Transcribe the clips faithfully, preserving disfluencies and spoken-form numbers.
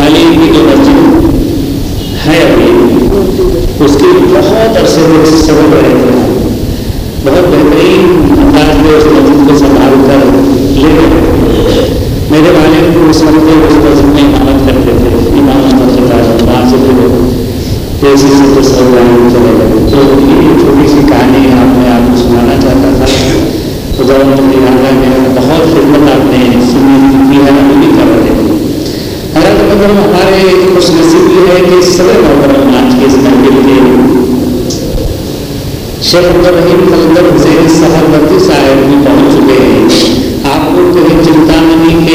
والی کی جو مسجد ہے ابھی اس کی بہت عرصے سے سبب رہے تھے، بہت بہترین انداز میں اس مسجد کو سنبھال کر لے گئے۔ میرے والد اس وقت اس مسجد میں امامت کرتے تھے، امام احمد خطاب وہاں سے پھر اسی سے تو سب چلے گئے۔ تو یہ چھوٹی سی کہانی آپ نے آپ کو سنانا چاہتا تھا۔ خدا نے بہت خدمت آپ نے سنی کی ہے، ابھی بھی کر رہے ہیں۔ حضرت مطلب ہمارے خوش نصیبی ہے کہ صدر محترم آج کے اس محفل کے شیخ عبدالرحیم قلندر حسین صاحب بتی صاحب بھی پہنچ چکے ہیں۔ آپ کو کہیں چنتامنی کے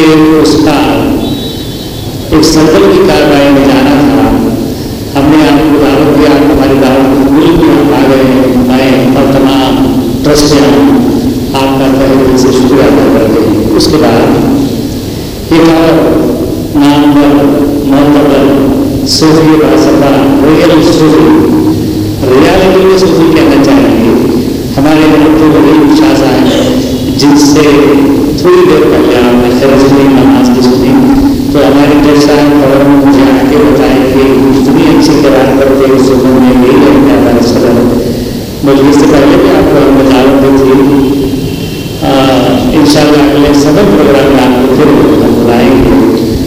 استاد ایک سفر کی کارروائی میں جانا تھا، ہم نے آپ کو دعوت دیا، ہماری دعوت قبول کی، ہم آ گئے ہیں۔ میں اور تمام ٹرسٹیاں آپ کا تہہ دل سے شکریہ ادا کرتے ہیں۔ اس کے بعد ایک اور نامور معتبر صوفی فلسفہ ریئل صوفی، ریالٹی میں صوفی کہنا چاہیں گے، ہمارے عبد الرحیم شاہ صاحب، جن سے تھوڑی دیر پہلے آپ نے خرچ میں نماز کی سنی، تو ہمارے جج صاحب فوراً مجھے آ کے بتائے کہ اتنی اچھی قرار کرتے اس صبح میں یہی رہتے ہمارے صدر مجلس سے پہلے بھی آپ کو ہم دعوت دی تھی۔ ان شاء اللہ اگلے سبق پروگرام میں آپ کو پھر ہم بلائیں گے۔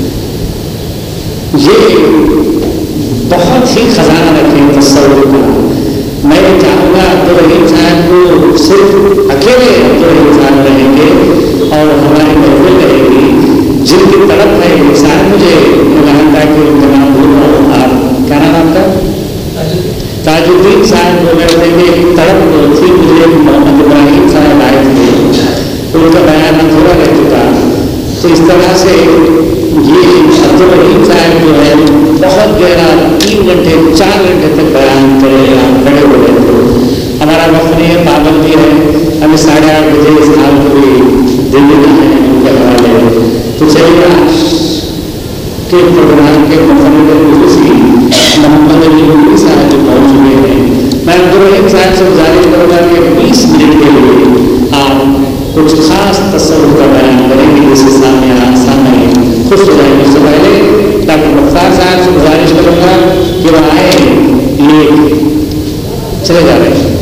یہ بہت ہی خزانہ رکھیں تصور کا۔ میں چاہوں گا عبدالرحیم صاحب کو صرف اکیلے عبدالرحیم صاحب رہیں گے اور ہماری محفل رہے گی، جن کی طرف ہے انسان مجھے اعلان تھا کہ تمام لوگوں آپ کیا نام آپ کا تاج الدین صاحب بول رہے تھے کہ ایک طرف تھی مجھے محمد ابراہیم صاحب آئے تھے، ان کا بیان تھوڑا رہ چکا، تو اس طرح سے یہ عبدالرحیم صاحب جو ہے بہت گہرا تین گھنٹے چار گھنٹے تک بیان کرے آپ کھڑے ہو رہے تھے۔ ہمارا وقت نہیں ہے، پابندی ہے، ہمیں ساڑھے آٹھ بجے اس حال کو بھی دینا ہے ان کے حوالے۔ تو چلیے آج کے پروگرام کے مقرر اسی محمد علی نقوی صاحب جو پہنچ چکے ہیں، میں عبدالرحیم صاحب سے گزارش کروں گا کہ بیس منٹ کے لیے آپ کچھ خاص تصور کا بیان کریں گے، جس کے سامنے سامنے خوش ہو جائیں گے۔ اس سے پہلے ڈاکٹر مختار صاحب سے گزارش کروں گا کہ وہ آئے، یہ چلے جا رہے ہیں،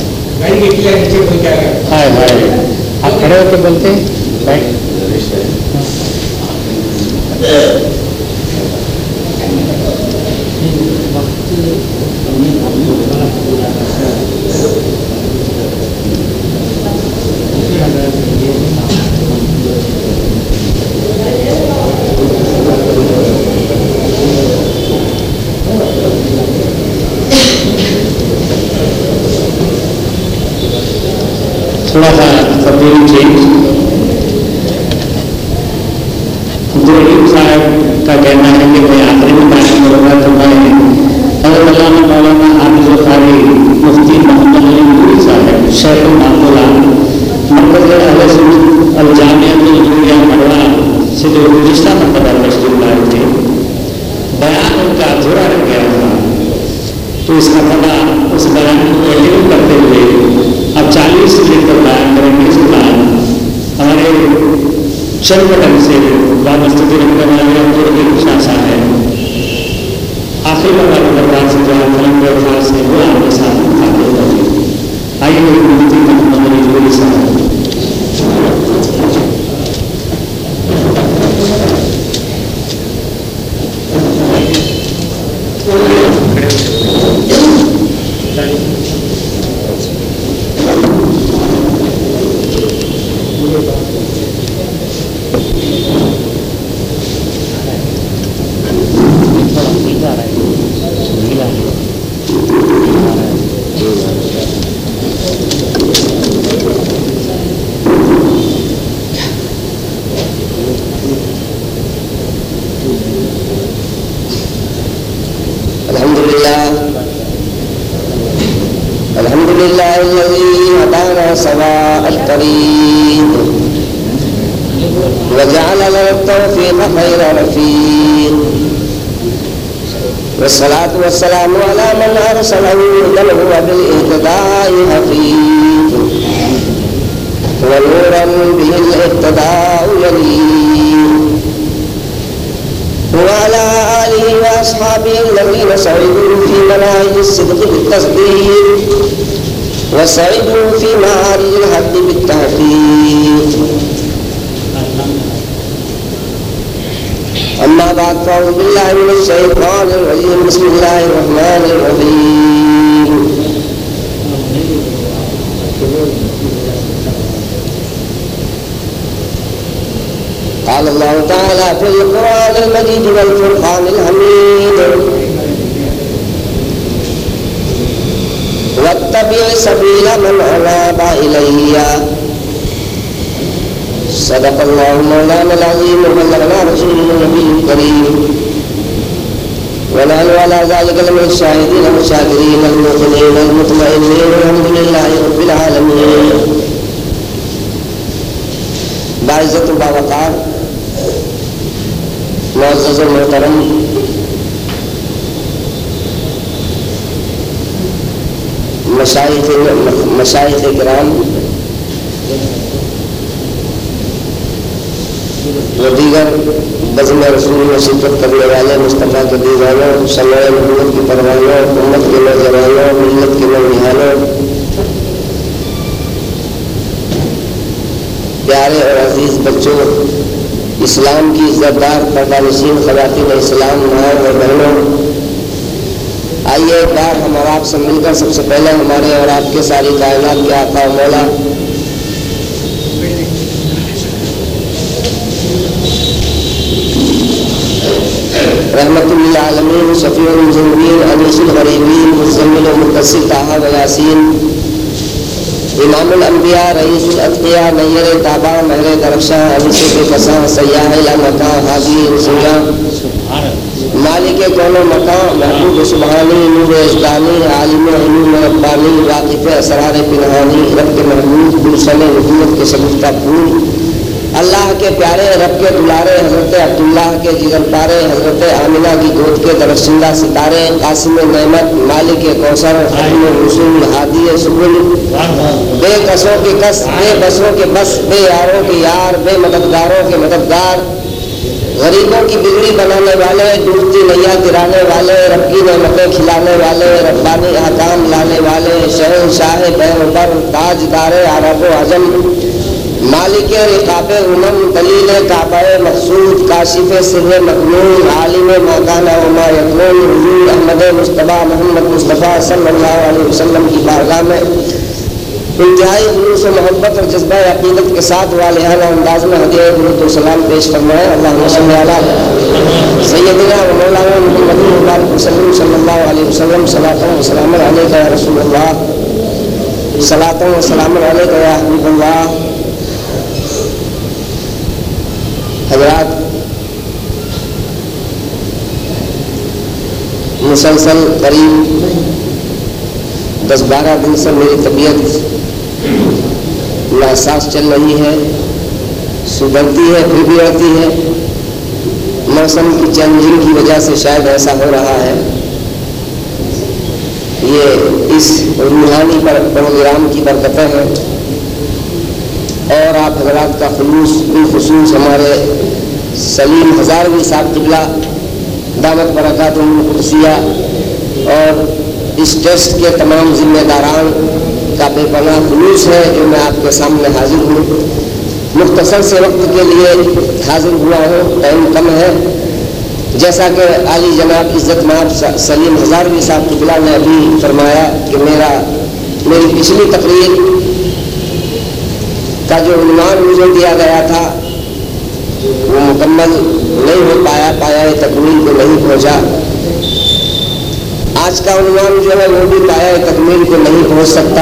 ہائے ہائے آپ کھڑے ہو کے بولتے ہیں۔ تھوڑا سا تبدیلی چینج۔ عبدالرحیم صاحب کا کہنا ہے کہ میں آخری میں بیان کروں گا تو میں حضرت علامہ مولانا حافظ القاری مفتی محمد علی نقوی صاحب شیخ المعقولہ مرکز اہل سنت الجامعۃ العلویہ مڑوا سے جو گزشتہ مرتبہ تشریف لائے تھے، بیان ان کا ادھورا رہ گیا تھا، تو اس کا پتہ اس بیان کو کنٹینیو کرتے ہوئے اب چالیس منٹ پر بیان کریں گے۔ اس کے بعد ہمارے چند بٹن سے وابستگی رکھنے والے عبدالرحیم شاہ صاحب آخری مرتبہ دربار سے جو قلم کے الفاظ سے وہ آپ کے ساتھ مخاطب ہوگی۔ آئیے مفتی محمد علی نقوی صاحب۔ سواء الطريق وجعل لنا التوفيق خير رفيق والصلاة والسلام على من أرسله بل هو بالاهتداء حقيق ونورا به الاهتداء يليق وعلى أصحابه الذين سعدوا في مناهج الصدق بالتصديق وسعدوا في معارج الحق بالتحقيق. أما بعد فأعوذ بالله من الشيطان الرجيم. بسم الله الرحمن الرحيم. قال الله تعالى في القرآن المجيد والفرقان الحميد: واتبع سبيل من أناب إلي. صدق الله مولانا العظيم وبلغنا رسوله النبي الكريم ونحن على ذلك من الشاهدين والشاكرين المؤمنين المطمئنين والحمد لله رب العالمين. باعزت و باوقار معزز و محترم مشائخ مشائخ کرام و دیگر بزم رسول میں شرکت کرنے والے مصطفیٰ کے دیوانوں، شمع نبوت کی پروانوں، امت کے نوجوانوں، ملت کے نوجوانوں، پیارے اور عزیز بچوں، اسلام کی عزت دار پردہ نشین خواتین اسلام، ماؤں اور بہنوں، آئیے ایک بار ہم اور آپ سے مل کر سب سے پہلے ہمارے اور آپ کے ساری کائنات کے آقا و مولا رحمت للعالمین، شفیع المذنبین، انیس الغریبین، مزمل و مقصر طٰہٰ و یاسین، امام الانبیاء، رئیس الاتقیاء، نیر تابہ، مہر درخشاں، انیس بے کساں، سیاح لامکاں، حاضی سنجاں، مالک کون و مکان، محبوب سبحانی، نور ازدانی، عالم علوم ربانی، واقف اسرار پنہانی، رب کے محبوب گلشن نبوت کے شگفتہ پھول، اللہ کے پیارے، رب کے دلارے، حضرت عبداللہ کے جگر پارے، حضرت آمنہ کی گود کے درخشندہ ستارے، قاسم نعمت، مالک کوثر، ختم رسول، ہادی سبل، بے کسوں کے کس، بے بسوں کے بس، بے یاروں کے یار، بے مددگاروں کے مددگار، غریبوں کی بگڑی بنانے والے، ڈوبتی نیا گرانے والے، رب کی نعمتیں کھلانے والے، ربانی احکام لانے والے، شہنشاہ پیغمبر، تاجدار عرب و عجم، مالک رقاب امم، دلیل کعبہ مقصود، کاشف سر مکنون، عالم ما کان و ما یکون، حضور احمد مصطفیٰ محمد مصطفیٰ صلی اللہ علیہ وسلم کی بارگاہ میں انتہائی خلوص و محبت اور جذبہ عقیدت کے ساتھ والہانہ انداز میں ہدیہ درود و سلام پیش فرمائے. اللہم صلی علی سیدنا و مولانا محمد مبارک وسلم صلی اللہ علیہ وسلم. صلاۃ و سلام علیک یا رسول اللہ، صلاۃ و سلام علیک یا حبیب اللہ. حضرات، مسلسل قریب دس بارہ دن سے میری طبیعت ناساز چل رہی ہے، سدھرتی ہے پھر بھی رہتی ہے. موسم کی چینجنگ کی وجہ سے شاید ایسا ہو رہا ہے. یہ اس روحانی پر پروگرام کی برکتیں ہیں اور آپ حضرات کا خلوص، بالخصوص ہمارے سلیم ہزاروی صاحب قبلہ دعوت برکاتہم القدسیہ اور اس ٹیسٹ کے تمام ذمہ داران کا بے پناہ خلوص ہے جو میں آپ کے سامنے حاضر ہوں. مختصر سے وقت کے لیے حاضر ہوا ہوں، ٹائم کم ہے. جیسا کہ عالی جناب عزت مآب سلیم ہزاروی صاحب قبلہ نے ابھی فرمایا کہ میرا میری پچھلی تقریر کا جو عنوان مجھے دیا گیا تھا وہ مکمل نہیں ہو پایا، پایا تکمیل کو نہیں پہنچا. آج کا عنوان جو ہے وہ بھی پایا تکمیل کو نہیں پہنچ سکتا.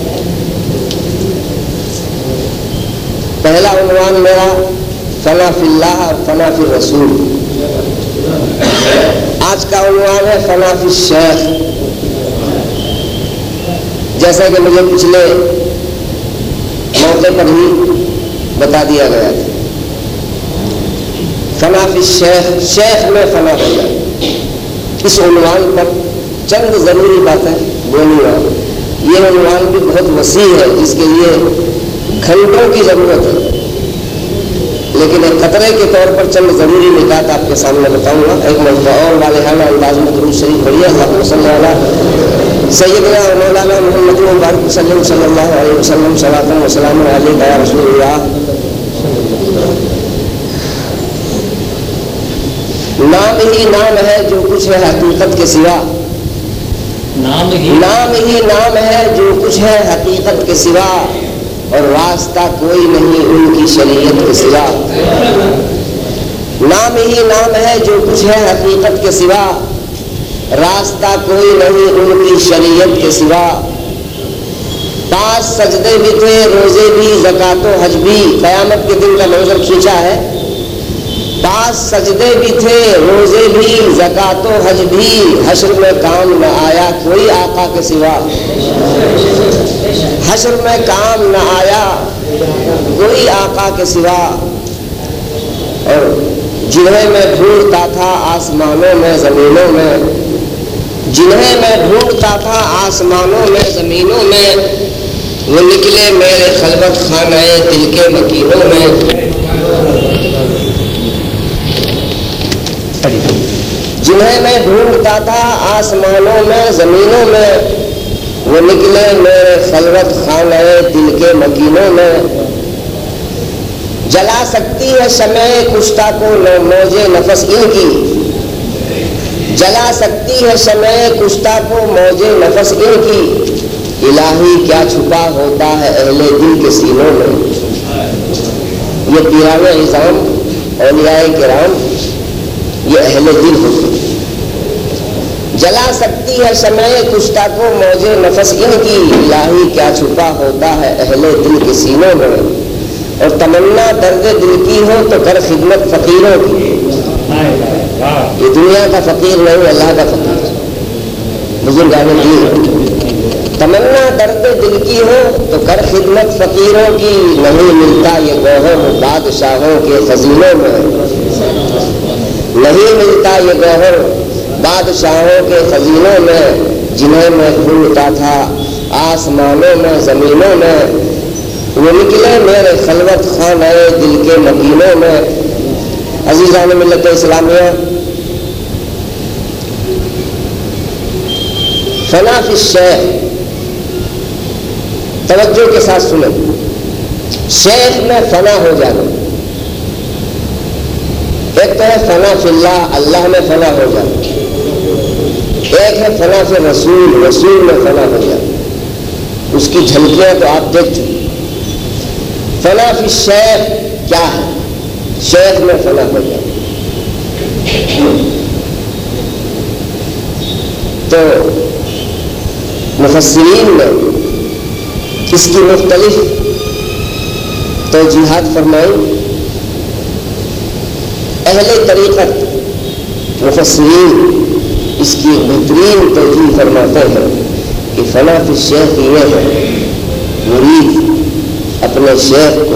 پہلا عنوان میرا فنا فی اللہ اور فنا فی الرسول. آج کا عنوان ہے فنا فی الشیخ. جیسا کہ مجھے پچھلے موقع پر ہی بتا دیا گیا تھا، فنا فی الشیخ، شیخ میں فنا ہو جائے. اس عنوان پر چند ضروری باتیں بولوں گا. یہ عنوان بھی بہت وسیع ہے جس کے لیے گھنٹوں کی ضرورت ہے، لیکن ایک خطرے کے طور پر چند ضروری نکات آپ کے سامنے بتاؤں گا. ایک مرتبہ اور والہانہ انداز میں درود شریف پڑھیے. اللہم صلی علی سیدنا و مولانا محمد مبارک وسلم صلی اللہ علیہ وسلم صلاۃ و سلام علیک یا رسول اللہ. نام ہی نام ہے جو کچھ ہے حقیقت کے سوا. نام ہی نام ہی نام ہے جو کچھ ہے حقیقت کے سوا، اور واسطہ کوئی نہیں ان کی شریعت کے سوا. نام ہی نام ہے جو کچھ ہے حقیقت کے سوا، راستہ کوئی نہیں ان کی شریعت کے سوا. پانچ سجدے بھی تھے، روزے بھی، زکوٰۃ و حج بھی. قیامت کے دن کا منظر کھینچا ہے. پانچ سجدے بھی تھے، روزے بھی، زکوٰۃ و حج بھی. حشر میں کام نہ آیا کوئی آقا کے سوا. حشر میں کام نہ آیا کوئی آقا کے سوا. اور جنہیں میں ڈھونڈتا تھا آسمانوں میں زمینوں میں، جنہیں میں ڈھونڈتا تھا آسمانوں میں زمینوں میں، وہ نکلے میرے خلوت خانہ دل کے مکینوں میں. جنہیں میں ڈھونڈتا تھا آسمانوں میں زمینوں میں، وہ نکلے میرے خلوت خانہ دل کے مکینوں میں. جلا سکتی ہے شمع کشتہ کو موج نفس ان کی، جلا سکتی ہے شمع کشتہ کو موج نفس ان کی. الہی کیا چھپا ہوتا ہے اہل دل کے سینوں میں. یہ پیران عظام اولیاء کرام یہ اہل دل ہوتے. جلا سکتی ہے شمع کشتہ کو موج نفس ان کی، الہی کیا چھپا ہوتا ہے اہل دل کے سینوں میں. اور تمنا درد دل کی ہو تو کر خدمت فقیروں کی. یہ دنیا کا فقیر نہیں، اللہ کا فقیر. بزرگان دین تمنا درد دل کی ہو تو کر خدمت فقیروں کی. نہیں ملتا یہ گوہر بادشاہوں کے خزینوں میں، نہیں ملتا یہ گوہر بادشاہوں کے خزینوں میں. جنہیں میں ڈھونڈتا تھا آسمانوں میں زمینوں میں، وہ نکلے میرے خلوت خانہ دل کے مکینوں میں. عزیزان ملت اسلامیہ، فنا فی الشیخ، توجہ کے ساتھ سنیں. شیخ میں فنا ہو جانا. ایک تو ہے فنا فی اللہ، اللہ میں فنا ہو جانا. ایک ہے فنا فی رسول، رسول میں فنا ہو جانا. اس کی جھلکیاں تو آپ دیکھ چکے. فنا فی شیخ کیا ہے؟ شیخ میں فنا ہو جانا. تو مفسرین نے اس کی مختلف توجیحات فرمائی. اہل طریقت مفسرین اس کی بہترین توجیہ فرماتے ہیں کہ فنا فی الشیخ یہ ہے مرید اپنے شیخ کو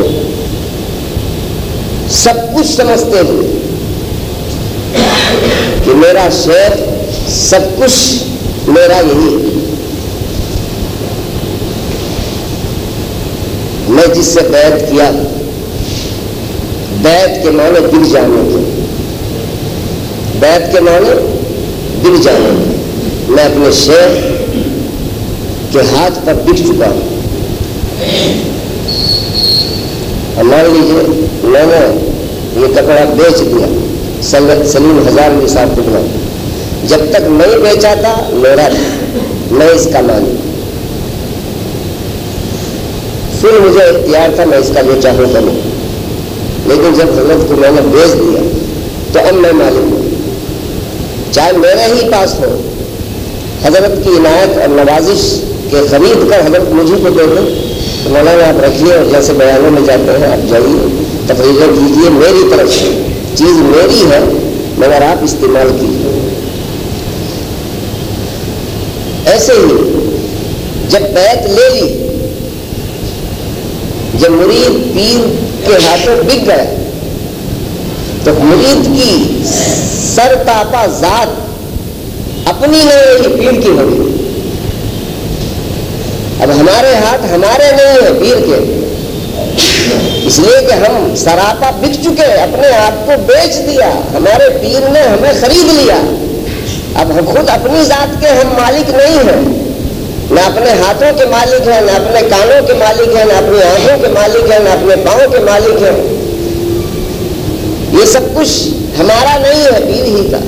سب کچھ سمجھتے ہوئے کہ میرا شیخ سب کچھ میرا یہی ہے. میں جس سے بیعت کیا، بیعت کے معنی بک جانے کے، بیعت کے معنی بک جانے کے. میں اپنے شیخ کے ہاتھ پر بک چکا ہوں. مان لیجیے میں نے یہ کپڑا بیچ دیا سلیم ہزار نصاب ٹکڑا. جب تک نہیں بیچا تھا میرا تھا، میں اس کا مالک. پھر مجھے اختیار تھا میں اس کا جو چاہوں کروں، لیکن جب حضرت کو میں نے بیچ دیا تو اب میں مالک ہوں. چاہے میرے ہی پاس ہو، حضرت کی عنایت اور نوازش کے خرید کر حضرت مجھے کو دے دیں تو مولانا آپ رکھیے، اور جیسے بیانوں میں جاتے ہیں آپ جائیے تقریریں کیجیے، میری طرف سے چیز میری ہے مگر آپ استعمال کیجیے. ایسے ہی جب بیعت لے لی، جب مرید پیر کے ہاتھوں بک گیا تو مرید کی سر تاپا ذات اپنی نہیں پیر کی ہوگی. اب ہمارے ہاتھ ہمارے نہیں ہیں، پیر کے. اس لیے کہ ہم سراپا بک چکے، اپنے آپ کو بیچ دیا، ہمارے پیر نے ہمیں خرید لیا۔ اب ہم خود اپنی ذات کے ہم مالک نہیں ہیں، نہ اپنے ہاتھوں کے مالک ہیں، نہ اپنے کانوں کے مالک ہیں، نہ اپنی آنکھوں کے مالک ہیں، نہ اپنے پاؤں کے مالک ہیں۔ یہ سب کچھ ہمارا نہیں ہے، پیر ہی کا۔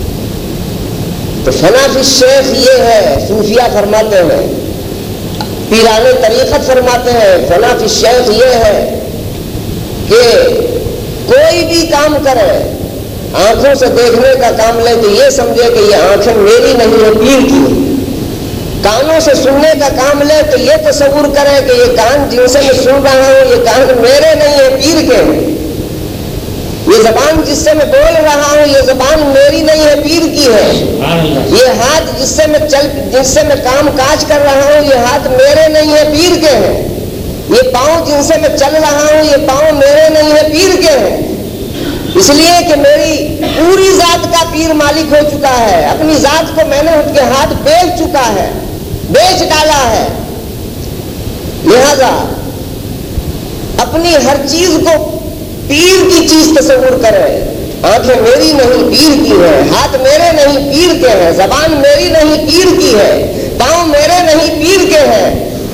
تو فنا فی الشیخ یہ ہے، صوفیہ فرماتے ہیں، پیران طریقت فرماتے ہیں، فنا فی الشیخ یہ ہے کہ کوئی بھی کام کرے، آنکھوں سے دیکھنے کا کام لے تو یہ سمجھے کہ یہ آنکھیں میری نہیں ہے، پیر کی ہے۔ کانوں سے سننے کا کام لے تو یہ تصور کرے کہ یہ کان جن سے میں سن رہا ہوں یہ کان میرے نہیں ہے، پیر کے ہیں۔ یہ زبان جس سے میں بول رہا ہوں یہ زبان میری نہیں ہے، پیر کی ہے۔ یہ ہاتھ جس سے میں چل جس سے میں کام کاج کر رہا ہوں یہ ہاتھ میرے نہیں ہے، پیر کے ہیں۔ یہ پاؤں جن سے میں چل رہا ہوں یہ پاؤں میرے نہیں ہے، پیر کے ہیں۔ اس لیے کہ میری پوری ذات کا پیر مالک ہو چکا ہے، اپنی ذات کو میں نے ان کے ہاتھ بیچ چکا ہے، بیچ ڈالا ہے۔ لہذا اپنی ہر چیز کو پیر کی چیز تصور کرے۔ آنکھیں میری نہیں، پیر کی ہے، ہاتھ میرے نہیں، پیر کے ہیں، زبان میری نہیں، پیر کی ہے، پاؤں میرے نہیں، پیر کے ہیں۔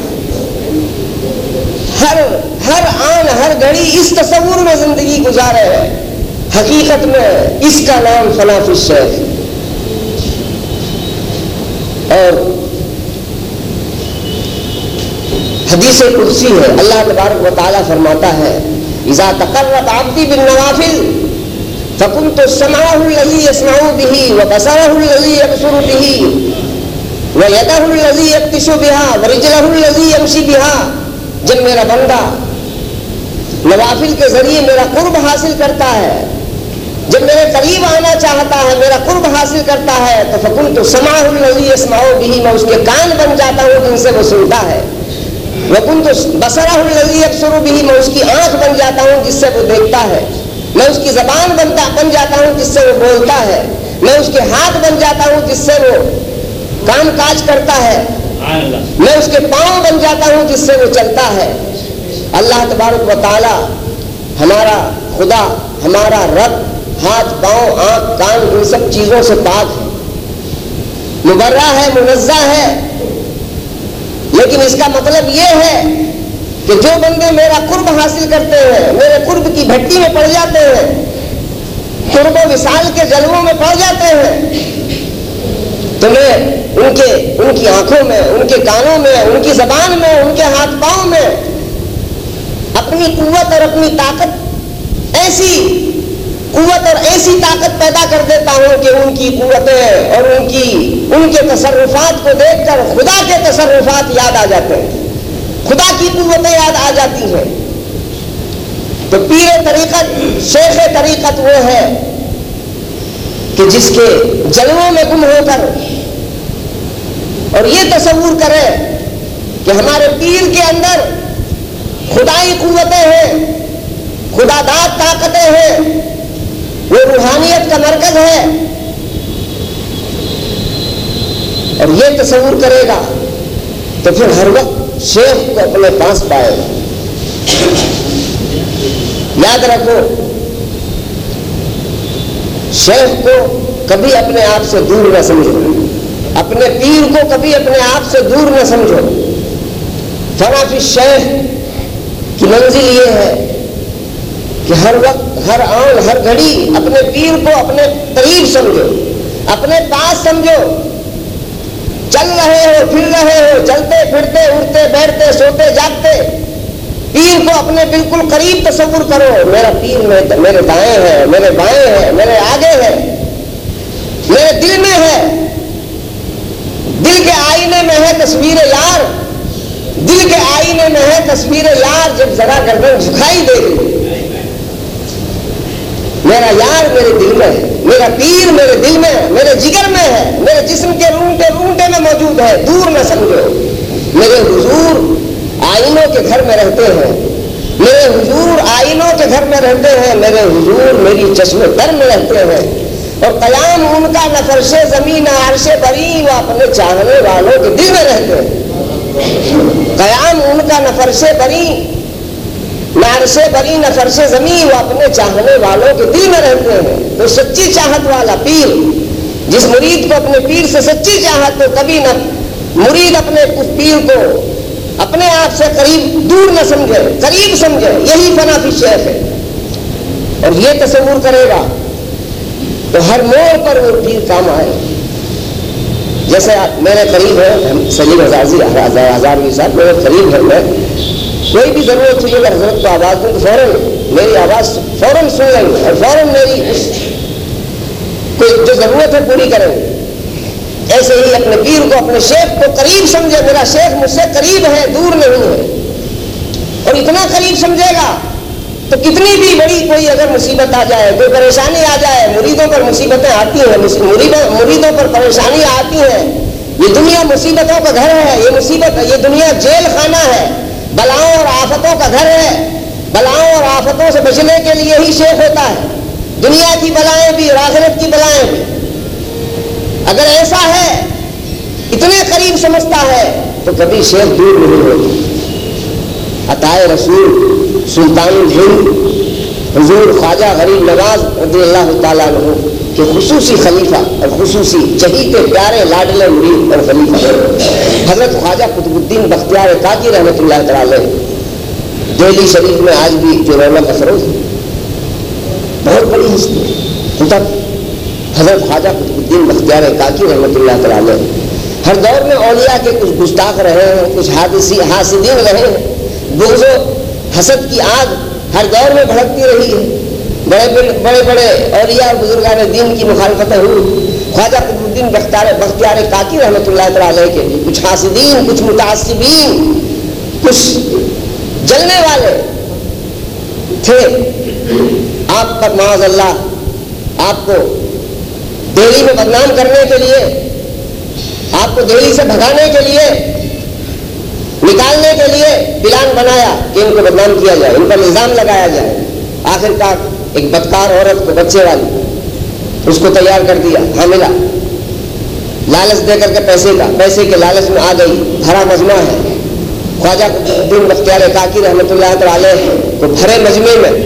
ہر ہر آن ہر گھڑی اس تصور میں زندگی گزارے ہیں۔ حقیقت میں اس کا نام فنا فی الشیخ۔ اور حدیث قدسی ہے، اللہ تبارک و تعالیٰ فرماتا ہے اذا تقرب عبدی بالنوافل فكنت سمعه الذي يسمع به وبصره الذي يبصر به ويده الذي يبطش بها ورجله الذي يمشي بها۔ جب میرا بندہ نوافل کے ذریعے میرا قرب حاصل کرتا ہے، جب میرے قریب آنا چاہتا ہے، میرا قرب حاصل کرتا ہے، تو فكنت سمعه الذي يسمع به، میں اس کے کان بن جاتا ہوں جن سے وہ سنتا ہے۔ وكنت بصره الذي يبصر به، میں اس کی آنکھ بن جاتا ہوں جس سے وہ دیکھتا ہے۔ میں اس کی زبان بنتا بن جاتا ہوں جس سے وہ بولتا ہے۔ میں اس کے ہاتھ بن جاتا ہوں جس سے وہ کام کاج کرتا ہے۔ میں اس کے پاؤں بن جاتا ہوں جس سے وہ چلتا ہے۔ اللہ تبارک و تعالی ہمارا خدا، ہمارا رب، ہاتھ پاؤں آنکھ کان ان سب چیزوں سے پاک ہے، مبرہ ہے، منزہ ہے۔ لیکن اس کا مطلب یہ ہے کہ جو بندے میرا قرب حاصل کرتے ہیں، میرے قرب کی بھٹی میں پڑ جاتے ہیں، قرب و وصال کے جلووں میں پڑ جاتے ہیں، تو میں ان کے ان کی آنکھوں میں، ان کے کانوں میں، ان کی زبان میں، ان کے ہاتھ پاؤں میں اپنی قوت اور اپنی طاقت، ایسی قوت اور ایسی طاقت پیدا کر دیتا ہوں کہ ان کی قوتیں اور ان کی ان کے تصرفات کو دیکھ کر خدا کے تصرفات یاد آ جاتے ہیں، خدا کی قوتیں یاد آ جاتی ہیں۔ تو پیر طریقت، شیخ طریقت وہ ہے کہ جس کے جلووں میں گم ہو کر اور یہ تصور کرے کہ ہمارے پیر کے اندر خدائی قوتیں ہیں، خدا داد طاقتیں ہیں، وہ روحانیت کا مرکز ہے، اور یہ تصور کرے گا تو پھر ہر وقت شیخ کو اپنے پاس پائے گا۔ یاد رکھو، شیخ کو کبھی اپنے آپ سے دور نہ سمجھو، اپنے پیر کو کبھی اپنے آپ سے دور نہ سمجھو۔ فنا فی الشیخ کی منزل یہ ہے کہ ہر وقت، ہر آن ہر گھڑی اپنے پیر کو اپنے قریب سمجھو، اپنے پاس سمجھو۔ چل رہے ہو، پھر رہے ہو، چلتے پھرتے، اٹھتے بیٹھتے، سوتے جاگتے، پیر کو اپنے بالکل قریب تصور کرو۔ میرا پیر میرے دائیں ہے، میرے بائیں ہے، میرے آگے ہے، میرے دل میں ہے۔ دل کے آئینے میں ہے تصویر یار، دل کے آئینے میں ہے تصویر یار، جب ذرا گردن جھکائی دے گی۔ میرا یار میرے دل میں ہے، میرا پیر میرے دل میں ہے، میرے جگر میں ہے، میرے جسم کے رونگٹے رونگٹے میں موجود ہے، دور نہ سمجھو۔ میرے حضور آئینوں کے گھر میں رہتے ہیں، میرے حضور آئینوں کے گھر میں رہتے ہیں، میرے حضور میری چشم در میں رہتے ہیں، اور قیام ان کا نہ فرش زمین نہ عرش بری، وہ اپنے چاہنے والوں کے دل میں رہتے ہیں۔ قیام ان کا نہ فرش بری نہ عرش بری نہ فرش زمین، وہ اپنے چاہنے والوں کے دل میں رہتے ہیں۔ تو سچی چاہت والا پیر، جس مرید کو اپنے پیر سے سچی چاہت، تو کبھی نہ مرید اپنے اس پیر کو اپنے آپ سے قریب دور نہ سمجھے، قریب سمجھے۔ یہی فنا فی شیخ ہے، اور یہ تصور کرے گا تو ہر موڑ پر وہ پیر کام آئے۔ جیسے میرے قریب ہے سلیم اعزازی ہزاروی صاحب، میرے قریب ہے، میں کوئی بھی ضرورت ہوئی اگر حضرت کو آواز دوں تو فوراً میری آواز فوراً سن لیں گے، اور فوراً میری اس کوئی جو ضرورت ہے پوری کریں گے۔ ایسے ہی اپنے پیر کو، اپنے شیخ کو قریب سمجھے، میرا شیخ مجھ سے قریب ہے، دور نہیں ہے، اور اتنا قریب سمجھے گا تو کتنی بھی بڑی کوئی اگر مصیبت آ جائے، کوئی پریشانی آ جائے، مریدوں پر مصیبتیں آتی ہیں، مریدوں پر پریشانیاں آتی ہیں، یہ دنیا مصیبتوں کا گھر ہے، یہ مصیبت یہ دنیا جیل خانہ ہے، بلاؤں اور آفتوں کا گھر ہے۔ بلاؤں اور آفتوں سے بچنے کے لیے ہی شیخ ہوتا ہے، دنیا کی بلائیں بھی اور آخرت کی بلائیں بھی۔ اگر ایسا ہے، اتنے قریب سمجھتا ہے، تو کبھی شیخ دور نہیں ہوتا۔ عطائے رسول سلطان الہند حضور خواجہ غریب نواز رضی اللہ تعالیٰ عنہ کے خصوصی خلیفہ اور خصوصی چہیتے پیارے لاڈلے مرید اور خلیفہ حضرت خواجہ قطب الدین بختیار کاکی رحمۃ اللہ تعالی دہلی شریف میں آج بھی جو رونق افروز ہے، بہت بڑی ہستی ہے حضرت خواجہ قطب الدین بختیار کاکی رحمۃ اللہ تعالی۔ ہر دور میں اولیاء کے کچھ گستاخ رہے ہیں، کچھ حادثی حاسدین رہے ہیں، بغض و حسد کی آگ ہر دور میں بھڑکتی رہی ہے، بڑے بڑے بڑے اولیاء اور بزرگان دین کی مخالفتیں ہوئی۔ خواجہ قطب الدین بختیار بختیار کاکی رحمۃ اللہ تعالی علیہ کے کچھ حاسدین، کچھ متعصبین، کچھ جلنے والے تھے۔ آپ پر معاذ اللہ آپ کو دہلی میں بدنام کرنے کے لیے، آپ کو دہلی سے بھگانے کے لیے، نکالنے کے لیے پلان بنایا کہ ان کو بدنام کیا جائے، ان پر الزام لگایا جائے۔ آخرکار ایک بدکار عورت کو، بچے والی، اس کو تیار کر دیا، حاملہ، لالچ دے کر کے پیسے کا پیسے کے لالچ میں آ گئی، بھرا مجمع ہے۔ خواجہ قطب الدین بختیار کاکی رحمۃ اللہ تعالی کو بھرے مجمع میں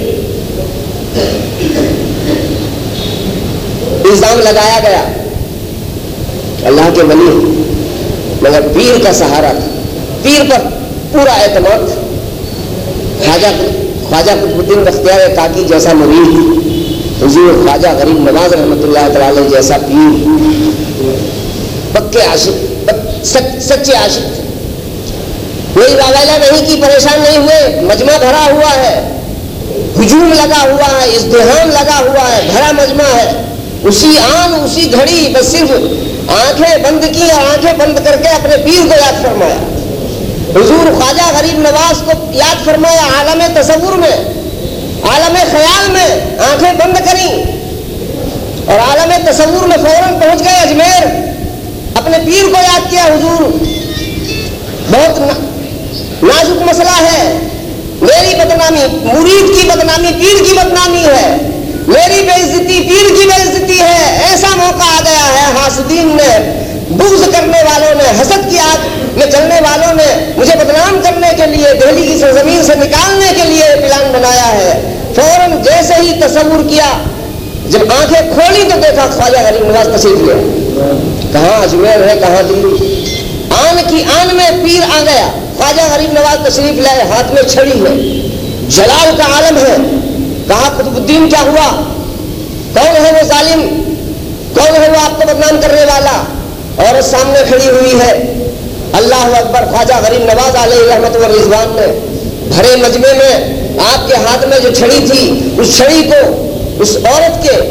الزام لگایا گیا، اللہ کے ولی مگر پیر کا سہارا تھا، پیر پر پورا اعتماد تھا۔ خواجہ خواجہ قطب الدین بختیار کاکی جیسا مرید، حضور خواجہ غریب نواز رحمۃ اللہ تعالی جیسا پیر، پکے عاشق، سچ, سچے عاشق تھے، کوئی واویلا نہیں کی، پریشان نہیں ہوئے۔ مجمع بھرا ہوا ہے، ہجوم لگا ہوا ہے، ازدحام لگا ہوا ہے، بھرا مجمع ہے، اسی آن اسی گھڑی بس صرف آنکھیں بند کی اور آنکھیں بند کر کے اپنے پیر کو یاد فرمایا، حضور خواجہ غریب نواز کو یاد فرمایا، عالم تصور میں، عالم خیال میں آنکھیں بند کریں اور عالم تصور میں فوراً پہنچ گئے اجمیر، اپنے پیر کو یاد کیا۔ حضور بہت نازک مسئلہ ہے، میری بدنامی، مرید کی بدنامی پیر کی بدنامی ہے، میری بے عزتی پیر کی بے عزتی ہے۔ ایسا موقع آ گیا ہے، حاسدین نے، بغض کرنے والوں نے، حسد کی آگ میں جلنے والوں نے مجھے بدنام کرنے کے لیے، دہلی کی سرزمین سے نکالنے کے لیے پلان بنایا ہے۔ فوراً جیسے ہی تصور کیا، جب آنکھیں کھولی تو دیکھا خواجہ غریب نواز تشریف لیا، کہاں اجمیر ہے، کہاں دلی، آن کی آن میں پیر آ گیا۔ خواجہ غریب نواز تشریف لائے، ہاتھ میں چھڑی ہے، جلال کا عالم ہے۔ کہا قطب الدین کیا ہوا، کون ہے وہ ظالم، کون ہے وہ آپ کو بدنام کرنے والا؟ اور سامنے کھڑی ہوئی ہے، اللہ اکبر۔ خواجہ غریب نواز علیہ رحمت و رضوان نے بھرے مجمع میں آپ کے ہاتھ میں جو چھڑی تھی، اس چھڑی کو اس عورت کے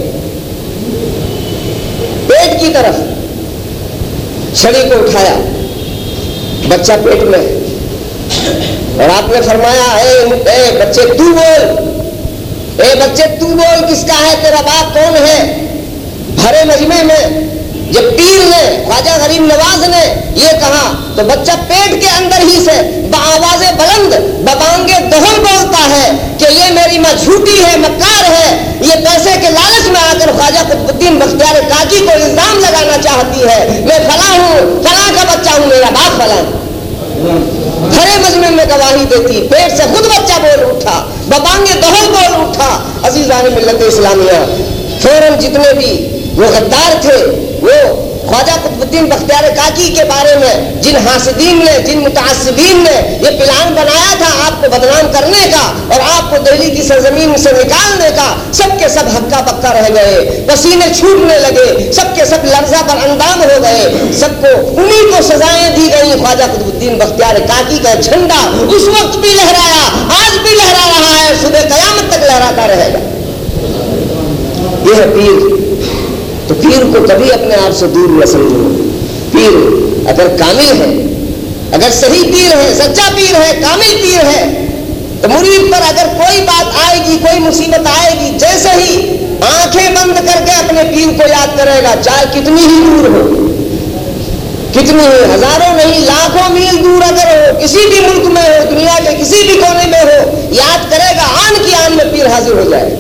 پیٹ کی طرف چھڑی کو اٹھایا، بچہ پیٹ میں، اور آپ نے فرمایا اے, اے بچے تو بول، اے بچے تو بول، کس کا ہے تیرا باپ، کون ہے؟ بھرے مجمع میں جب پیر نے، خواجہ غریب نواز نے یہ کہا تو بچہ پیٹ کے اندر ہی سے بآواز بلند، ببانگ دہل بولتا ہے کہ یہ میری ماں جھوٹی ہے، مکار ہے، یہ پیسے کے لالچ میں آ کر خواجہ قطب الدین بختیار کاکی کو الزام لگانا چاہتی ہے، میں فلاں ہوں، فلاں کا بچہ ہوں، میرا باپ فلاں۔ بھرے مجمع میں گواہی دیتی، پیٹ سے خود بچہ بول اٹھا، ببانگے دہل بول اٹھا۔ عزیزان ملت اسلامیہ، فوراً جتنے بھی وہ غدار تھے، وہ خواجہ قطب الدین بختیار کاکی کے بارے میں جن حاسدین نے، جن متعصبین نے یہ پلان بنایا تھا آپ کو بدنام کرنے کا اور آپ کو دہلی کی سرزمین سے نکالنے کا، سب کے سب ہکا بکا رہ گئے، پسینے چھوٹنے لگے، سب کے سب لرزہ پر اندام ہو گئے، سب کو انہیں کو سزائیں دی گئی۔ خواجہ قطب الدین بختیار کاکی کا جھنڈا اس وقت بھی لہرایا، آج بھی لہرا رہا ہے، صبح قیامت تک لہراتا رہے گا۔ یہ ہے پیر۔ تو پیر کو کبھی اپنے آپ سے دور نہ سمجھو۔ پیر اگر کامل ہے، اگر صحیح پیر ہے، سچا پیر ہے، کامل پیر ہے، تو مرید پر اگر کوئی بات آئے گی، کوئی مصیبت آئے گی، جیسے ہی آنکھیں بند کر کے اپنے پیر کو یاد کرے گا، چاہے کتنی ہی دور ہو، کتنی ہی ہزاروں نہیں لاکھوں میل دور اگر ہو، کسی بھی ملک میں ہو، دنیا کے کسی بھی کونے میں ہو، یاد کرے گا، آن کی آن میں پیر حاضر ہو جائے۔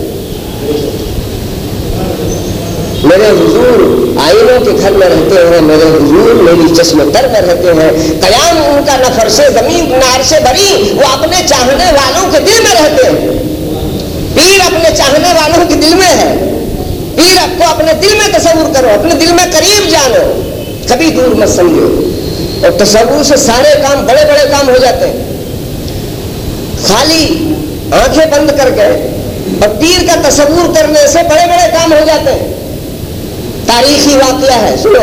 میرے حضور آئینوں کے گھر میں رہتے ہیں، میرے حضور میری چشم تر میں رہتے ہیں، قیام ان کا نہ فرش زمین نہ عرش بری، وہ اپنے چاہنے والوں کے دل میں رہتے ہیں۔ پیر اپنے چاہنے والوں کے دل میں ہے۔ پیر آپ کو اپنے دل میں تصور کرو، اپنے دل میں قریب جانو، کبھی دور مت سمجھو۔ اور تصور سے سارے کام، بڑے بڑے کام ہو جاتے ہیں۔ خالی آنکھیں بند کر کے اور پیر کا تصور کرنے سے بڑے بڑے کام ہو جاتے ہیں۔ تاریخی واقعہ ہے، سنو۔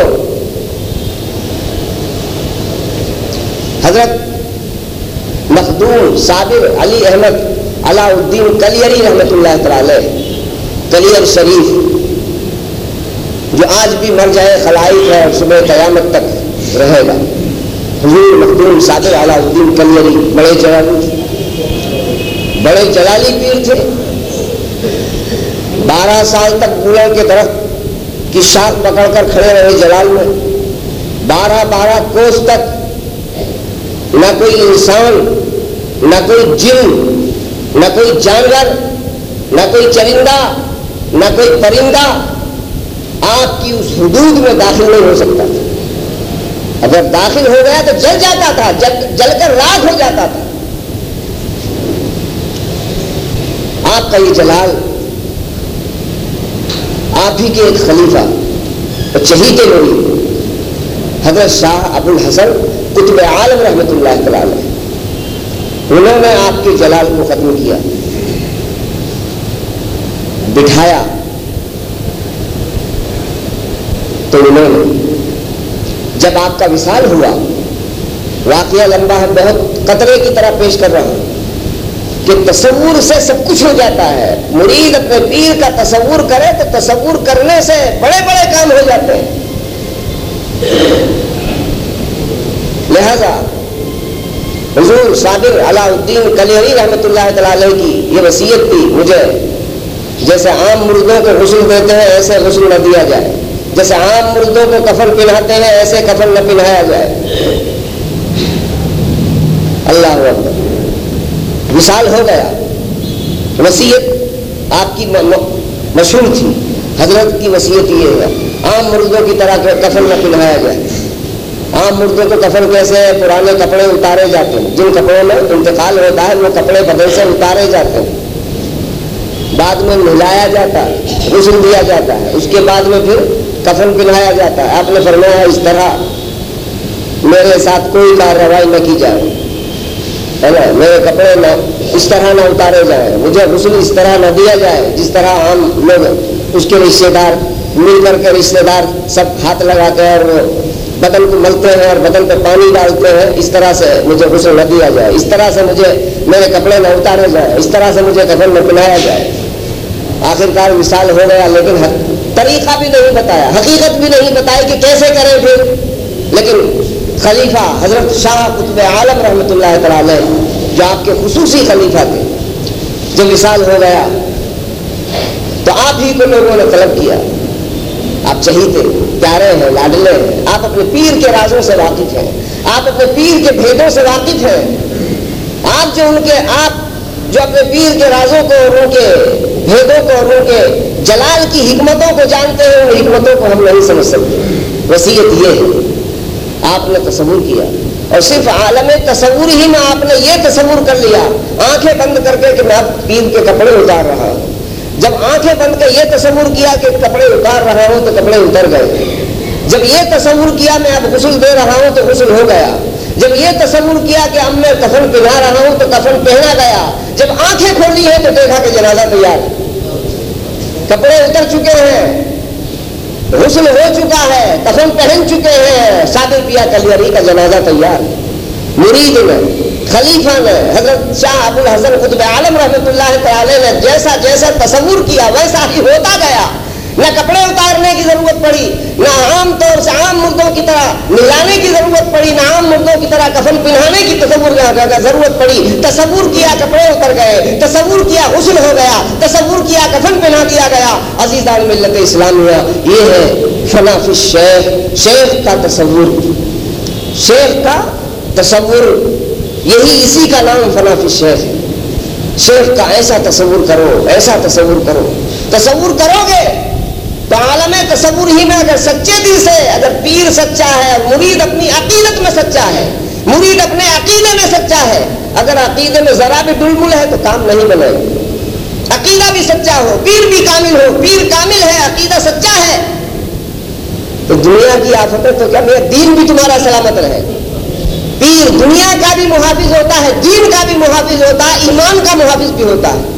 حضرت مخدوم صابر علی احمد علاء الدین کلیری رحمۃ اللہ تعالی، کلیر شریف، جو آج بھی مر جائے خلائق ہے اور صبح قیامت تک رہے گا۔ حضور مخدوم صابر علاء الدین کلیری بڑے جلالی بڑے جلالی پیر تھے۔ بارہ سال تک بولے کے درخت کی شاخ پکڑ کر کھڑے رہے جلال میں، بارہ بارہ کوس تک نہ کوئی انسان، نہ کوئی جن، نہ کوئی جانور، نہ کوئی چرندہ، نہ کوئی پرندہ آپ کی اس حدود میں داخل نہیں ہو سکتا تھا۔ اگر داخل ہو گیا تو جل جاتا تھا، جل, جل کر راکھ ہو جاتا تھا۔ آپ کا یہ جلال، آپ ہی کے ایک خلیفہ اور چہیتے مرید حضرت شاہ ابو الحسن قطب عالم رحمۃ اللہ تعالی، انہوں نے آپ کے جلال کو ختم کیا، بٹھایا۔ تو انہوں نے جب آپ کا وصال ہوا، واقعہ لمبا ہے، بہت قطرے کی طرح پیش کر رہا ہوں کہ تصور سے سب کچھ ہو جاتا ہے۔ مرید اپنے پیر کا تصور کرے تو تصور کرنے سے بڑے بڑے کام ہو جاتے ہیں۔ لہذا حضور صابر علاء الدین کلیری رحمۃ اللہ تعالی کی یہ وصیت تھی، مجھے جیسے عام مردوں کو غسل دیتے ہیں ایسے غسل نہ دیا جائے، جیسے عام مردوں کو کفن پہناتے ہیں ایسے کفن نہ پہنایا جائے۔ اللہ اکبر۔ وصال ہو گیا، وصیت آپ کی مشہور تھی، حضرت کی وصیت یہ ہے عام مردوں کی طرح کفن نہ پہنایا جائے۔ عام مردوں کو کفن کیسے ہے؟ پرانے کپڑے اتارے جاتے ہیں، جن کپڑوں میں انتقال ہوتا ہے وہ کپڑے بدن سے اتارے جاتے ہیں، بعد میں نہلایا جاتا ہے، غسل دیا جاتا ہے، اس کے بعد میں پھر کفن پہنایا جاتا ہے۔ آپ نے فرمایا اس طرح میرے ساتھ کوئی کارروائی نہ کی جائے، ہے نا، میرے کپڑے نہ اس طرح نہ اتارے جائیں، مجھے غسل اس طرح نہ دیا جائے جس طرح عام لوگ اس کے رشتے دار مل کر کے رشتے دار سب ہاتھ لگاتے ہیں اور وہ بدن کو ملتے ہیں اور بدن پہ پانی ڈالتے ہیں، اس طرح سے مجھے غسل نہ دیا جائے، اس طرح سے مجھے میرے کپڑے نہ اتارے جائیں، اس طرح سے مجھے کفن نہ پہنایا جائے۔ آخرکار وصال ہو گیا، لیکن طریقہ بھی نہیں بتایا، حقیقت بھی نہیں بتائی کہ کیسے کریں پھر۔ لیکن خلیفہ حضرت شاہ قطب عالم رحمۃ اللہ تعالی جو آپ کے خصوصی خلیفہ تھے، جب وصال ہو گیا تو آپ ہی کو لوگوں نے طلب کیا۔ آپ چہیتے پیارے ہیں، لاڈلے ہیں، آپ اپنے پیر کے رازوں سے واقف ہیں، آپ اپنے پیر کے بھیدوں سے واقف ہیں، آپ جو ان کے آپ جو اپنے پیر کے رازوں کو اور ان کے بھیدوں کو اور ان کے جلال کی حکمتوں کو جانتے ہیں، ان حکمتوں کو ہم نہیں سمجھ سکتے۔ وصیت یہ ہے، آپ نے تصور کیا اور صرف عالم تصور ہی میں آپ نے یہ تصور کر لیا آنکھیں بند کر کے کہ میں اب پیر کے کپڑے اتار رہا ہوں. جب آنکھیں بند کر یہ تصور کیا کہ کپڑے اتار رہا ہوں تو کپڑے اتر گئے. جب یہ تصور کیا میں اب غسل دے رہا ہوں تو غسل ہو گیا. جب یہ تصور کیا کہ اب میں کفن پہنا رہا ہوں تو کفن پہنا گیا. جب آنکھیں کھولی ہیں تو دیکھا کہ جنازہ تیار ہے, کپڑے اتر چکے ہیں, غسل ہو چکا ہے, کفن پہن چکے ہیں, صابر پیا کلیری کا جنازہ تیار. مرید نے, خلیفہ نے, حضرت شاہ ابو الحسن قطب عالم رحمۃ اللہ تعالی نے جیسا جیسا تصور کیا ویسا ہی ہوتا گیا. نہ کپڑے اتارنے کی ضرورت پڑی, نہ عام طور سے عام مردوں کی طرح ملانے کی ضرورت پڑی, نہ عام مردوں کی طرح کفن پہنانے کی تصور ضرورت پڑی. تصور کیا کپڑے اتر گئے, تصور کیا غسل ہو گیا, تصور کیا کفن پہنا دیا گیا. عزیزان ملت اسلامیہ, یہ ہے فنا فی الشیخ, شیخ کا تصور, شیخ کا تصور, یہی اسی کا نام فنا فی الشیخ ہے. شیخ کا ایسا تصور کرو, ایسا تصور کرو. تصور کرو گے تو عالم تصور ہی میں اگر سچے دل سے, اگر پیر سچا ہے, مرید اپنی عقیدت میں سچا ہے, مرید اپنے عقیدے میں سچا ہے, اگر عقیدے میں ذرا بھی ڈلمل ہے تو کام نہیں بنے. عقیدہ بھی سچا ہو, پیر بھی کامل ہو, پیر کامل ہے, عقیدہ سچا ہے, تو دنیا کی آفتیں تو کیا, میرا دین بھی تمہارا سلامت رہے. پیر دنیا کا بھی محافظ ہوتا ہے, دین کا بھی محافظ ہوتا ہے, ایمان کا محافظ بھی ہوتا ہے.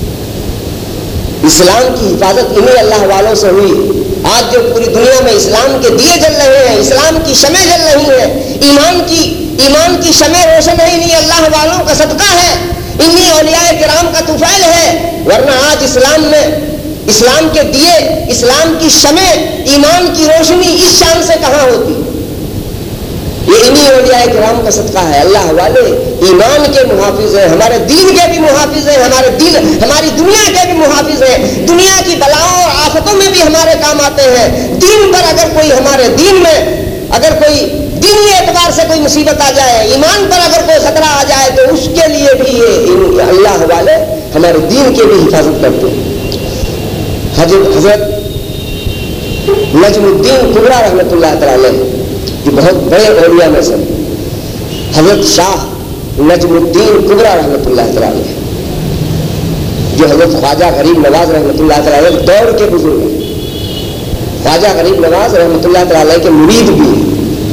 اسلام کی حفاظت انہیں اللہ والوں سے ہوئی. آج جو پوری دنیا میں اسلام کے دیے جل رہے ہیں, اسلام کی شمع جل رہی ہیں, ایمان کی ایمان کی شمع روشن ہے, انہیں اللہ والوں کا صدقہ ہے, انہیں اولیاء کرام کا طفیل ہے. ورنہ آج اسلام میں اسلام کے دیے, اسلام کی شمع, ایمان کی روشنی اس شان سے کہاں ہوتی. یہ انہی اولیاء کرام کا صدقہ ہے. اللہ والے ایمان کے محافظ ہیں, ہمارے دین کے بھی محافظ ہیں, ہمارے دل ہماری دنیا کے بھی محافظ ہیں. دنیا کی بلاؤں اور آفتوں میں بھی ہمارے کام آتے ہیں. دین پر اگر کوئی, ہمارے دین میں اگر کوئی دینی اعتبار سے کوئی مصیبت آ جائے, ایمان پر اگر کوئی خطرہ آ جائے تو اس کے لیے بھی یہ اللہ والے ہمارے دین کی بھی حفاظت کرتے ہیں. حضرت حضرت نجم الدین کبریٰ رحمۃ اللہ تعالی جو بہت بڑے اولیاء میں سے, حضرت شاہ نجم الدین کبریٰ رحمۃ اللہ تعالی جو حضرت خواجہ غریب نواز رحمۃ اللہ تعالی دور کے بزرگ ہیں. خواجہ غریب نواز رحمۃ اللہ تعالی کے مرید بھی ہیں.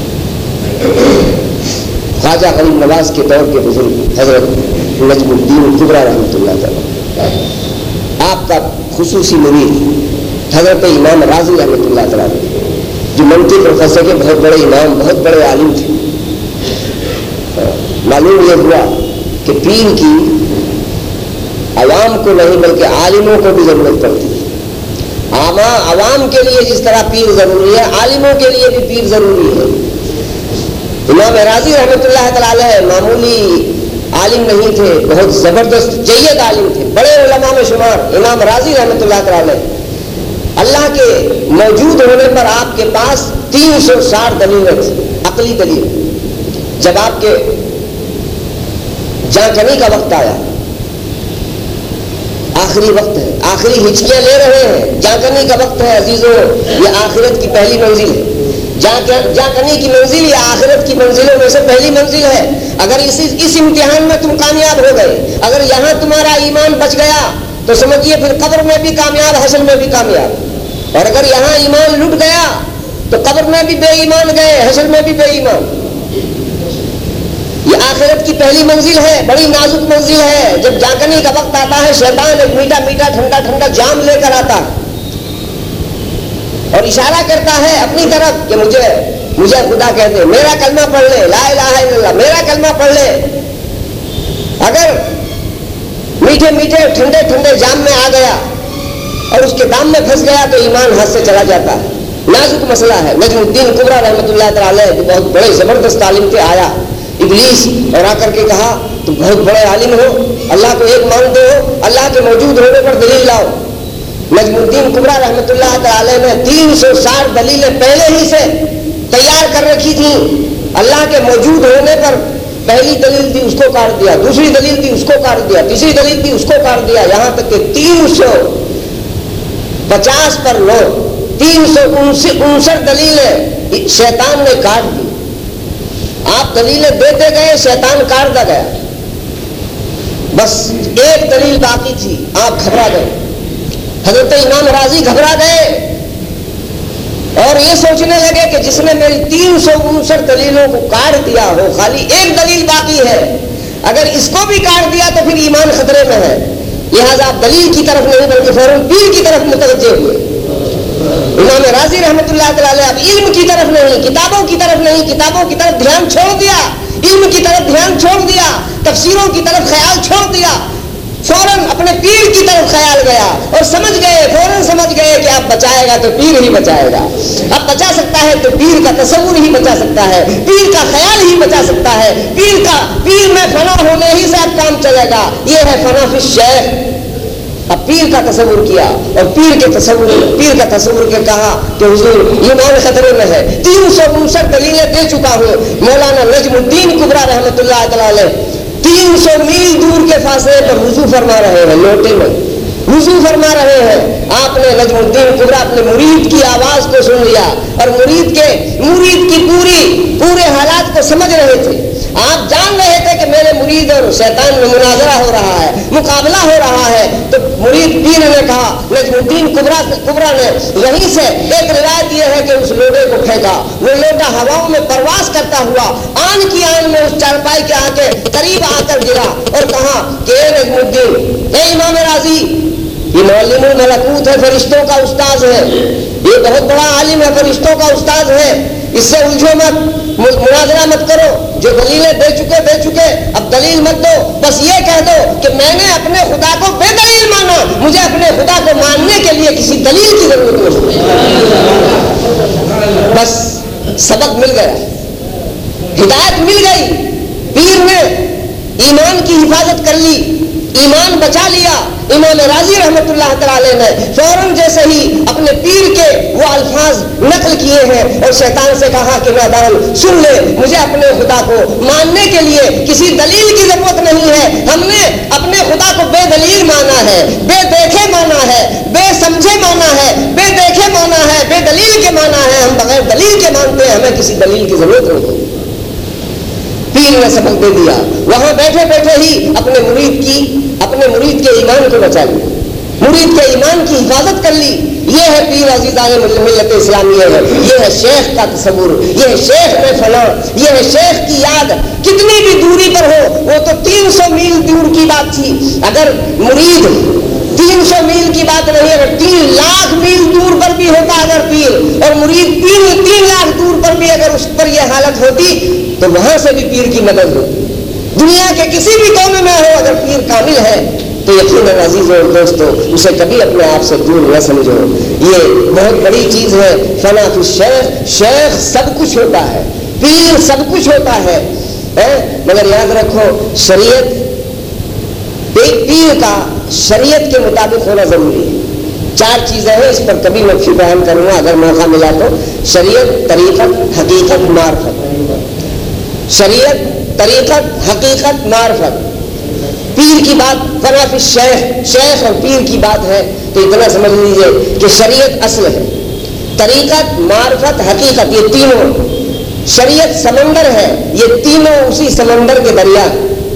خواجہ غریب نواز کے دور کے بزرگ حضرت نجم الدین کبریٰ رحمۃ اللہ تعالی, آپ کا خصوصی مرید حضرت امام راضی رحمۃ اللہ تعالی جو منطق پروفیسر کے بہت بڑے امام, بہت بڑے عالم تھے. معلوم یہ ہوا کہ پیر کی عوام کو نہیں بلکہ عالموں کو بھی ضرورت پڑتی ہے. عوام کے لیے جس طرح پیر ضروری ہے, عالموں کے لیے بھی پیر ضروری ہے. امام راضی رحمۃ اللہ تعالی معمولی عالم نہیں تھے, بہت زبردست جید عالم تھے, بڑے علماء میں شمار امام راضی رحمۃ اللہ تعالی. اللہ کے موجود ہونے پر آپ کے پاس تین سو ساٹھ دلیلیں تھی, عقلی دلیل. جب آپ کے جانکنی کا وقت آیا, آخری وقت ہے, آخری ہچکیاں لے رہے ہیں, جانکنی کا وقت ہے عزیزوں, یہ آخرت کی پہلی منزل ہے. جانکنی کی منزل یہ آخرت کی منزلوں میں سے پہلی منزل ہے. اگر اس اس امتحان میں تم کامیاب ہو گئے, اگر یہاں تمہارا ایمان بچ گیا تو سمجھیے پھر قبر میں بھی کامیاب, حشر میں بھی کامیاب. اور اگر یہاں ایمان لٹ گیا تو قبر میں بھی بے ایمان گئے, حشر میں بھی بے ایمان. یہ آخرت کی پہلی منزل ہے, بڑی نازک منزل ہے. جب جانکنی کا وقت آتا ہے, شیطان ایک میٹھا میٹھا ٹھنڈا ٹھنڈا جام لے کر آتا ہے اور اشارہ کرتا ہے اپنی طرف کہ مجھے مجھے خدا کہتے, میرا کلمہ پڑھ لے, لا الہ الا اللہ, میرا کلمہ پڑھ لے. اگر میٹھے میٹھے ٹھنڈے ٹھنڈے جام میں آ گیا اور اس کے دام میں پھنس گیا تو ایمان ہاتھ سے چلا جاتا ہے. نازک مسئلہ ہے. نجم الدین کبریٰ رحمۃ اللہ تعالی جو بہت بڑے زبردست عالم تھے, آیا ابلیس اور آ کر کے کہا تم بہت بڑے عالم ہو, اللہ کو ایک مانتے ہو, اللہ کے موجود ہونے پر دلیل لاؤ. نجم الدین کبریٰ رحمۃ اللہ تعالی نے تین سو ساٹھ دلیلیں پہلے ہی سے تیار کر رکھی تھیں. اللہ کے موجود ہونے پر پہلی دلیل تھی, اس کو کاٹ دیا, دوسری دلیل تھی, اس کو کاٹ دیا, تیسری دلیل تھی, اس کو کاٹ دیا, یہاں تک کہ تین سو پچاس پر نو تین سو انسٹھ دلیلیں شیطان نے کاٹ دی. آپ دلیلیں دیتے گئے، شیطان کاٹتا گیا، بس ایک دلیل باقی تھی، آپ گھبرا گئے. حضرت امام راضی گھبرا گئے اور یہ سوچنے لگے کہ جس نے میری تین سو انسٹھ دلیلوں کو کاٹ دیا ہو، خالی ایک دلیل باقی ہے، اگر اس کو بھی کاٹ دیا تو پھر ایمان خطرے میں ہے. لہٰذا آپ دلیل کی طرف نہیں بلکہ فوراً پیر کی طرف متوجہ ہوئے. امام راضی رحمۃ اللہ تعالی اب علم کی طرف نہیں، کتابوں کی طرف نہیں، کتابوں کی طرف دھیان چھوڑ دیا، علم کی طرف دھیان چھوڑ دیا، تفسیروں کی طرف خیال چھوڑ دیا، فوراً اپنے پیر کی طرف خیال گیا اور سمجھ گئے، فوراً سمجھ گئے کہ اب بچائے گا تو پیر ہی بچائے گا، اب بچا سکتا ہے تو پیر کا تصور ہی بچا سکتا ہے، پیر کا خیال ہی بچا سکتا ہے، پیر کا پیر میں فنا ہونے ہی سے اب کام چلے گا. یہ ہے فنا فی الشیخ. اب پیر کا تصور کیا اور پیر کے تصور پیر کا تصور کے کہا کہ حضور ایمان خطرے میں ہے. تین سو انسٹھ دلیلیں دے چکا ہوں. مولانا نجم الدین کبریٰ رحمۃ اللہ تعالی تین سو میل دور کے فاصلے پر وضو فرما رہے ہیں، لوٹے میں وضو فرما رہے ہیں. آپ نے نجم الدین کبریٰ اپنے مرید کی آواز کو سن لیا اور مرید کے مرید کی پوری پورے حالات کو سمجھ رہے تھے. آپ جان رہے تھے کہ میرے مرید اور شیطان میں مناظرہ ہو رہا ہے، مقابلہ ہو رہا ہے. تو مرید پیر نے کہا، نجم الدین کبریٰ کبریٰ نے وہیں سے ایک روایت یہ ہے کہ اس لوٹے کو پھینکا، وہ لوٹا ہواؤں میں پرواز کرتا ہوا آن کی آن میں اس چارپائی کے آ کے قریب آ کر گرا اور کہا کہ اے نجم الدین، اے امام راضی، یہ معلم الملکوت ہے، فرشتوں کا استاذ ہے، یہ بہت بڑا عالم ہے، فرشتوں کا استاذ ہے، اس سے الجھو مت، مناظرہ مت کرو، جو دلیلیں دے چکے دے چکے، اب دلیل مت دو، بس یہ کہہ دو کہ میں نے اپنے خدا کو بے دلیل مانا، مجھے اپنے خدا کو ماننے کے لیے کسی دلیل کی ضرورت نہیں. بس سبق مل گیا، ہدایت مل گئی. پیر نے ایمان کی حفاظت کر لی، ایمان بچا لیا. امام راضی رحمۃ اللہ تعالی نے فوراً جیسے ہی اپنے پیر کے وہ الفاظ نقل کیے ہیں اور شیطان سے کہا کہ نادان سن لے، مجھے اپنے خدا کو ماننے کے لیے کسی دلیل کی ضرورت نہیں ہے. ہم نے اپنے خدا کو بے دلیل مانا ہے، بے دیکھے مانا ہے، بے سمجھے مانا ہے، بے دیکھے مانا ہے، بے دلیل کے مانا ہے. ہم بغیر دلیل کے مانتے ہیں، ہمیں کسی دلیل کی ضرورت نہیں. پیر نے سبق دے دیا، وہاں بیٹھے بیٹھے ہی اپنے مرید کی اپنے مرید کے ایمان کو بچا لیا، مرید کے ایمان کی حفاظت کر لی. یہ ہے پیر عزیزان ملت اسلامیہ ہے، یہ ہے شیخ کا تصور، یہ ہے شیخ میں فلاں، یہ ہے شیخ کی یاد. کتنی بھی دوری پر ہو، وہ تو تین سو میل دور کی بات تھی. اگر مرید تین سو میل کی بات نہیں، اگر تین لاکھ میل دور پر بھی ہوتا اگر پیر، اور مرید تین تین لاکھ دور پر بھی اگر اس پر یہ حالت ہوتی تو وہاں سے بھی پیر کی مدد ہوتی. دنیا کے کسی بھی کونے میں ہو، اگر پیر کامل ہے تو یقیناً عزیزوں اور دوستوں اسے کبھی اپنے آپ سے دور نہ سمجھو. یہ بہت بڑی چیز ہے. فنا فی الشیخ، شیخ سب کچھ ہوتا ہے، پیر سب کچھ ہوتا ہے، مگر یاد رکھو شریعت، ایک پیر کا شریعت کے مطابق ہونا ضروری ہے. چار چیزیں ہیں، اس پر کبھی میں پھر بیان کروں گا اگر موقع ملا تو. شریعت، طریقت، حقیقت، معرفت. شریعت، طریقت، حقیقت، معرفت. پیر کی بات فنا فی الشیخ، شیخ اور پیر کی بات ہے تو اتنا سمجھ لیجئے کہ شریعت اصل ہے، طریقت، معرفت، حقیقت، یہ تینوں. شریعت سمندر ہے، یہ تینوں اسی سمندر کے دریا.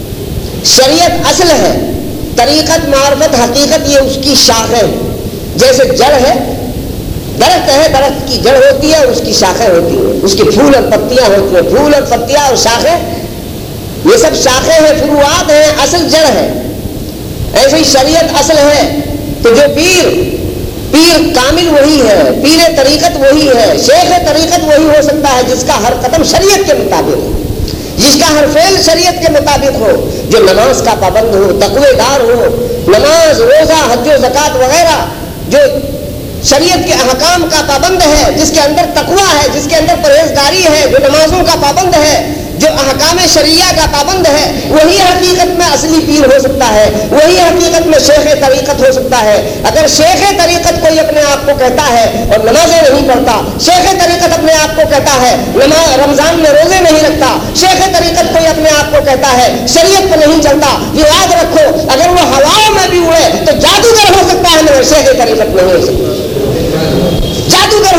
شریعت اصل ہے، طریقت، معرفت، حقیقت یہ اس کی شاخیں. جیسے جڑ ہے، درخت ہے، درخت کی جڑ ہوتی ہے، اس کی شاخیں ہوتی ہیں، اس کے پھول اور پتیاں ہوتی ہیں. پھول اور پتیاں اور شاخیں یہ سب شاخیں ہیں، فروعات ہیں، اصل جڑ ہے. ایسے ہی شریعت اصل ہے. تو جو پیر پیر کامل وہی ہے، پیر طریقت وہی ہے، شیخ طریقت وہی ہو سکتا ہے جس کا ہر قدم شریعت کے مطابق ہو، جس کا ہر فعل شریعت کے مطابق ہو، جو نماز کا پابند ہو، تقوی دار ہو، نماز، روزہ، حج و زکوٰۃ وغیرہ جو شریعت کے احکام کا پابند ہے، جس کے اندر تقوی ہے، جس کے اندر پرہیزگاری ہے، جو نمازوں کا پابند ہے، جو احکام شریعہ کا پابند ہے، وہی حقیقت میں اصلی پیر ہو سکتا ہے، وہی حقیقت میں شیخ طریقت ہو سکتا ہے. اگر شیخ طریقت کوئی اپنے آپ کو کہتا ہے اور نمازیں نہیں پڑھتا، شیخ طریقت اپنے آپ کو کہتا ہے نماز رمضان میں روزے نہیں رکھتا، شیخ طریقت کوئی اپنے آپ کو کہتا ہے شریعت پہ نہیں چلتا، یاد رکھو اگر وہ ہواؤں میں بھی اڑے تو جادوگر ہو سکتا ہے مگر شیخ طریقت نہیں ہو سکتا. جادوگر ہو سکتا ہے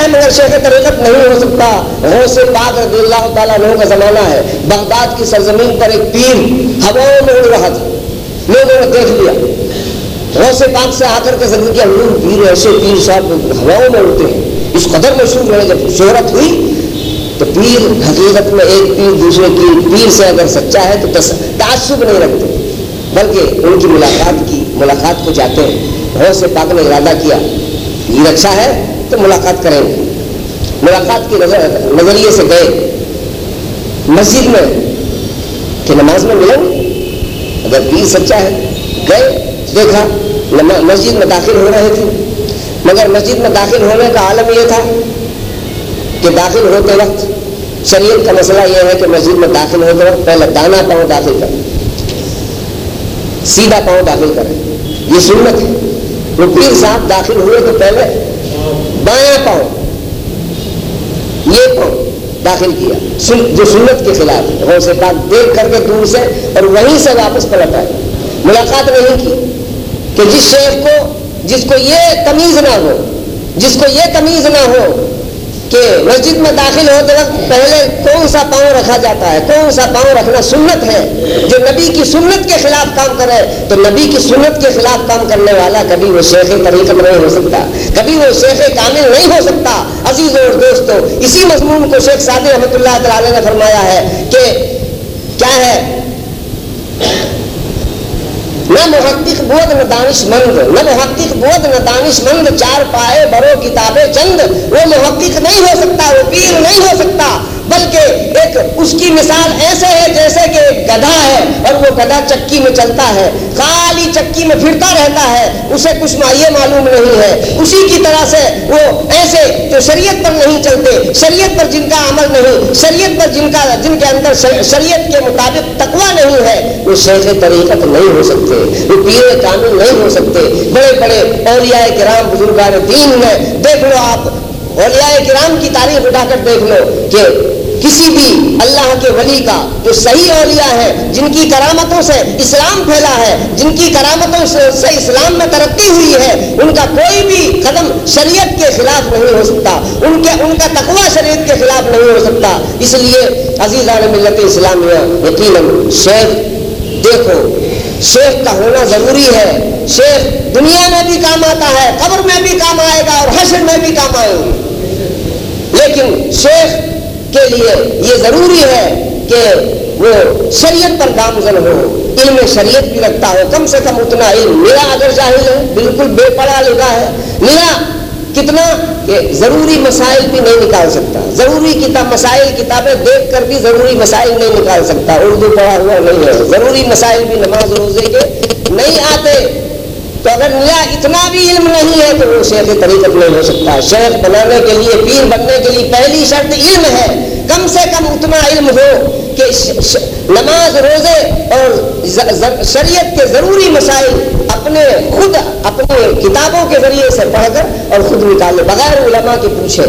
مگر شیخ طریقت نہیں ہو سکتا. غوث پاک رضی اللہ تعالیٰ عنہ کا زمانہ ہے. بغداد کی سرزمین پر ایک پیر ہواؤں میں اڑ رہا تھا. لوگوں نے دیکھ لیا. غوث پاک سے آ کر کے ذکر کیا, حضور پیر ایسے پیر صاحب ہواؤں میں اڑتے ہیں. اس قدر مشہور ہے. جب شہرت ہوئی تو پیر حقیقت میں ایک پیر دوسرے کی پیر سے اگر سچا ہے تو تعصب نہیں رکھتے, بلکہ ان کی ملاقات کی ملاقات کو چاہتے ہیں. غوث پاک نے ارادہ کیا یہ اچھا ہے تو ملاقات کریں گے. ملاقات کے نظریے سے گئے مسجد میں کہ نماز میں ملیں گے. اگر پیر سچا ہے گئے, دیکھا مسجد میں داخل ہو رہے تھے, مگر مسجد میں داخل ہونے کا عالم یہ تھا کہ داخل ہوتے وقت شریعت کا مسئلہ یہ ہے کہ مسجد میں داخل ہوتے وقت پہلے دانا پاؤں داخل کریں, سیدھا پاؤں داخل کریں, یہ سنت ہے. وہ پیر صاحب داخل ہوئے تو پہلے بایاں پاؤں یہ پاؤں داخل کیا, جو سنت کے خلاف ہے. غوث پاک دیکھ کر کے دور سے اور وہیں سے واپس پلٹ آئے. ملاقات نہیں کی کہ جس شیخ کو جس کو یہ تمیز نہ ہو جس کو یہ تمیز نہ ہو کہ مسجد میں داخل ہوتے وقت پہلے کون سا پاؤں رکھا جاتا ہے, کون سا پاؤں رکھنا سنت ہے. جو نبی کی سنت کے خلاف کام کرے تو نبی کی سنت کے خلاف کام کرنے والا کبھی وہ شیخ طریقت نہیں ہو سکتا, کبھی وہ شیخ کامل نہیں ہو سکتا. عزیز اور دوستو, اسی مضمون کو شیخ سعدی رحمۃ اللہ تعالی نے فرمایا ہے کہ کیا ہے, نہ محقق بود نہ دانش مند, نہ محقق بود نہ دانش مند, چار پائے برو کتابیں چند. وہ محقق نہیں ہو سکتا, وہ پیر نہیں ہو سکتا, بلکہ ایک اس کی مثال ایسے ہے جیسے کہ ایک گدھا ہے اور وہ گدھا چکی میں چلتا ہے, خالی چکی میں پھرتا رہتا ہے, اسے کچھ مائع معلوم نہیں ہے. اسی کی طرح سے وہ ایسے جو شریعت پر نہیں چلتے, شریعت پر جن کا عمل نہیں, شریعت پر جن کا جن کے اندر شریعت کے مطابق تقویٰ نہیں ہے, وہ شیخ طریقت نہیں ہو سکتے, وہ پیر کامل نہیں ہو سکتے. بڑے بڑے اولیاء کرام بزرگان دین میں دیکھ لو, آپ اولیاء کرام کی تاریخ اٹھا کر دیکھ لو کہ کسی بھی اللہ کے ولی کا جو صحیح اولیاء ہے, جن کی کرامتوں سے اسلام پھیلا ہے, جن کی کرامتوں سے اسلام میں ترقی ہوئی ہے, ان کا کوئی بھی قدم شریعت کے خلاف نہیں ہو سکتا, ان کے ان کا تقویٰ شریعت کے خلاف نہیں ہو سکتا. اس لیے عزیزان ملت اسلامیہ, یقیناً شیخ دیکھو, شیخ کا ہونا ضروری ہے. شیخ دنیا میں بھی کام آتا ہے, قبر میں بھی کام آئے گا اور حشر میں بھی کام آئے گا, لیکن شیخ کے لیے یہ ضروری ہے کہ وہ شریعت پر گامزن ہو, علم شریعت بھی رکھتا ہو, کم سے کم اتنا علم. میرا اگر جاہل ہے, بالکل بے پڑھا لکھا ہے, میرا کتنا کہ ضروری مسائل بھی نہیں نکال سکتا, ضروری کتاب مسائل کتابیں دیکھ کر بھی ضروری مسائل نہیں نکال سکتا, اردو پڑھا ہوا نہیں ہے, ضروری مسائل بھی نماز روزے کے نہیں آتے. تو اگر میرا اتنا بھی علم نہیں ہے تو وہ شیخ طریقت نہیں ہو سکتا. شیخ بنانے کے لیے, پیر بننے کے لیے پہلی شرط علم ہے. کم سے کم اتنا علم ہو کہ نماز روزے اور شریعت کے ضروری مسائل اپنے خود اپنی کتابوں کے ذریعے سے پڑھ کر اور خود نکالے, بغیر علماء کے پوچھے.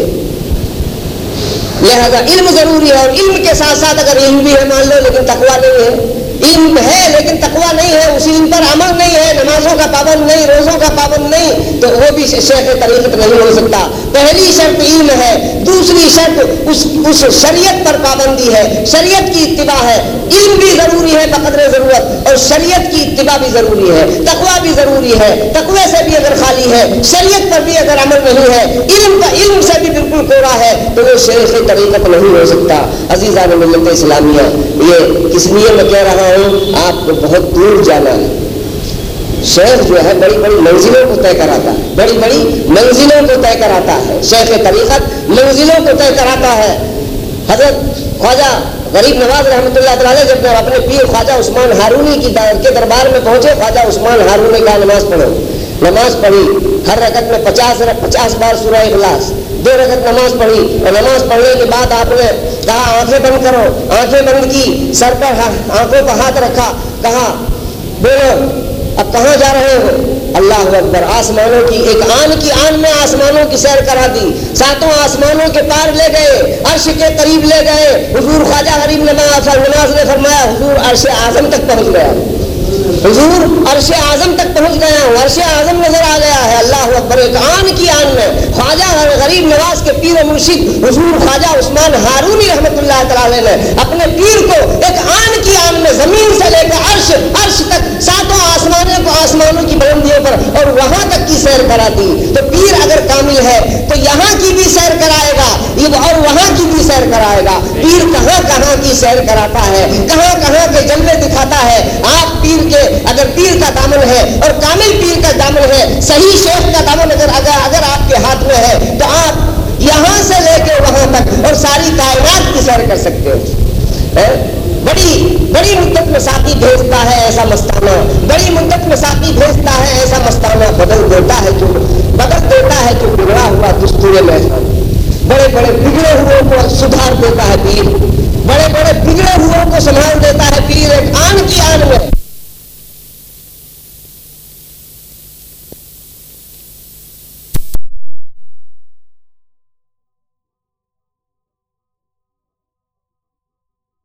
لہذا علم ضروری ہے, اور علم کے ساتھ ساتھ اگر علم بھی ہے مان لو لیکن تقویٰ نہیں ہے, علم ہے لیکن تقویٰ نہیں ہے, اسی علم پر عمل نہیں ہے, نمازوں کا پابند نہیں, روزوں کا پابند نہیں, تو وہ بھی شیخ طریقت نہیں ہو سکتا. پہلی شرط علم ہے, دوسری شرط اس اس شریعت پر پابندی ہے, شریعت کی اتباع ہے. علم بھی ضروری ہے بقدر ضرورت, اور شریعت کی اتباع بھی ضروری ہے, تقویٰ بھی ضروری ہے. تقوی سے بھی اگر خالی ہے, شریعت پر بھی اگر عمل نہیں ہے, علم کا علم سے بھی بالکل کوڑا ہے, تو وہ شیخ طریقت نہیں ہو سکتا. عزیزان ملت اسلامیہ, یہ کس لیے میں کہہ رہا ہوں, آپ کو بہت دور جانا ہے. شیخ جو ہے بڑی بڑی منزلوں کو طے کراتا ہے, بڑی بڑی منزلوں کو طے کراتا ہے. شیخ طریقت منزلوں کو طے کراتا ہے. حضرت خواجہ غریب نواز رحمۃ اللہ تعالی جب اپنے پیر خواجہ عثمان ہارونی کی کے دربار میں پہنچے, خواجہ عثمان ہارونی کا نماز پڑھو. نماز پڑھی, ہر رکعت میں پچاس پچاس بار سورہ اخلاص, دو رکعت نماز پڑھی, اور نماز پڑھنے کے بعد آپ نے کہا آنکھیں بند کرو, آنکھیں بند کی, سر پر آنکھوں کا ہاتھ رکھا, کہا بولو اب کہاں جا رہے ہو؟ اللہ اکبر. آسمانوں کی ایک آن کی آن میں آسمانوں کی سیر کرا دی, ساتوں آسمانوں کے پار لے گئے, عرش کے قریب لے گئے. حضور خواجہ غریب نواز نے فرمایا حضور عرش اعظم تک پہنچ گیا. حضور عرش اعظم تک پہنچ گیا ہوں، عرش اعظم نظر آ گیا ہے، اللہ اکبر، ایک آن کی آن میں خواجہ غریب نواز کے پیر و مرشد حضور خواجہ عثمان ہارونی رحمۃ اللہ تعالی نے اپنے پیر کو ایک آن کی آن میں زمین سے لے کر عرش عرش تک ساتوں آسمانوں کو آسمانوں کی بلندیوں پر اور وہاں تک کی سیر کرا دی. تو پیر اگر کامل ہے تو یہاں کی بھی سیر کرائے گا اور وہاں کی بھی سیر کرائے گا. پیر کہاں کہاں کی سیر کراتا ہے، کہاں کہاں کے جلوے دکھاتا ہے. آپ پیر کے اگر پیر کا دامن ہے اور کامل پیر کا دامن ہے، صحیح شیخ کا دامن اگر اگر اگر آپ کے ہاتھ میں ہے تو آپ یہاں سے لے کے وہاں تک اور ساری کائنات کی سیر کر سکتے ہو. بڑی بڑی مدت میں ساتھی بھیجتا ہے ایسا مستانہ، بڑی مدت میں ساتھی